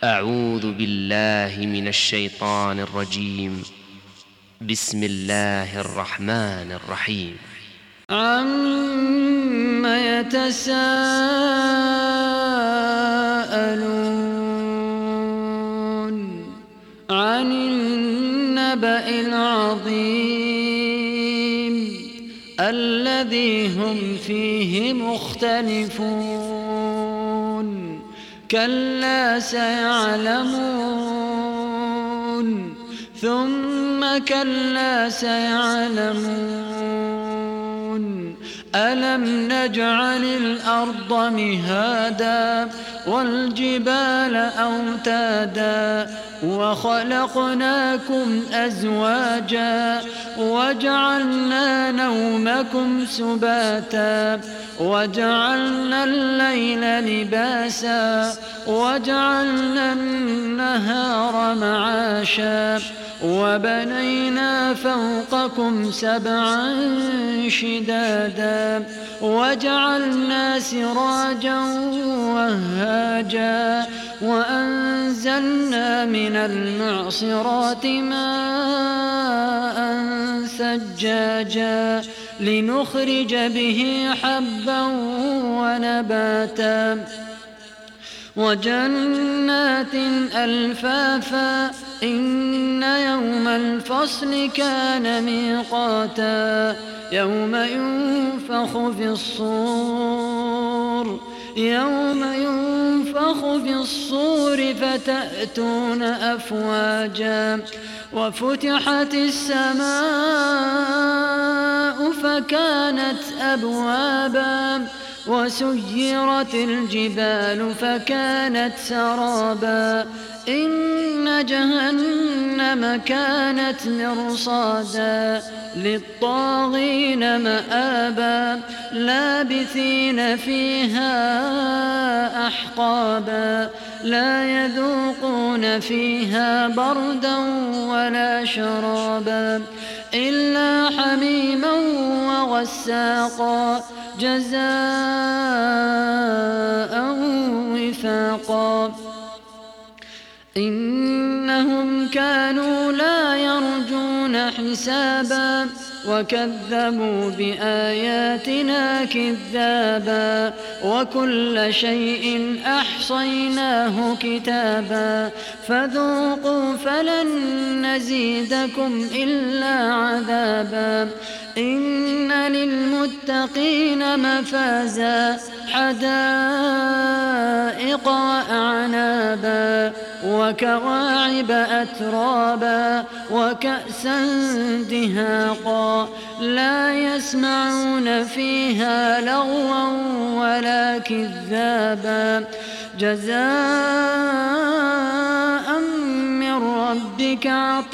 أعوذ بالله من الشيطان الرجيم. بسم الله الرحمن الرحيم. عم يتساءلون عن النبأ العظيم الذي هم فيه مختلفون كلا سيعلمون ثم كلا سيعلمون ألم نجعل الأرض مهادا والجبال أوتادا وخلقناكم أزواجا وجعلنا نومكم سباتا وجعلنا الليل لباسا وجعلنا النهار معاشا وبنينا فوقكم سبعا شدادا وجعلنا سراجا وهاجا وأنزلنا من المعصرات ماء ثجاجا لنخرج به حبا ونباتا وجنات ألفافا إن يوم الفصل كان ميقاتا يوم ينفخ في الصور فتأتون أفواجا وفتحت السماء فكانت أبوابا وسيرت الجبال فكانت سرابا إن جهنم كانت مرصادا للطاغين مآبا لابثين فيها أحقابا لا يذوقون فيها بردا ولا شرابا إلا حميما وغساقا جزاء وفاقا إنهم كانوا لا يرجون حسابا وكذبوا بآياتنا كذابا وكل شيء أحصيناه كتابا فذوقوا فلن نزيدكم إلا عذابا إن للمتقين مفازا حدائق وأعنابا وكواعب أترابا وكأسا دهاقا لا يسمعون فيها لغوا ولا كذابا جزاء من ربك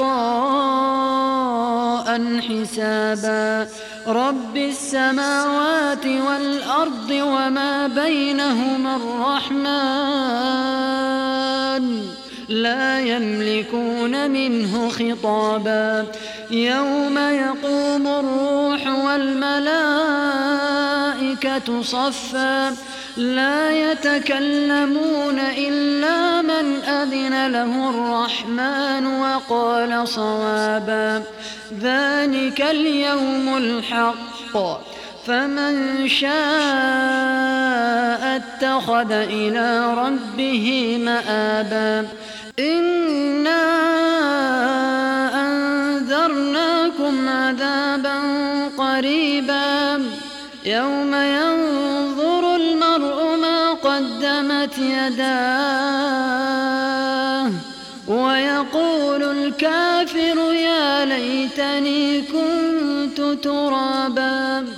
عطاء حسابا رب السماوات والأرض وما بينهما الرحمن لا يملكون منه خطابا يوم يقوم الروح والملائكة صفا لا يتكلمون إلا من أذن له الرحمن وقال صوابا ذلك اليوم الحق فمن شاء اتخذ إلى ربه مآبا إنا أنذرناكم عذابا قريبا يوم ينظر المرء ما قدمت يداه ويقول الكافر يا ليتني كنت ترابا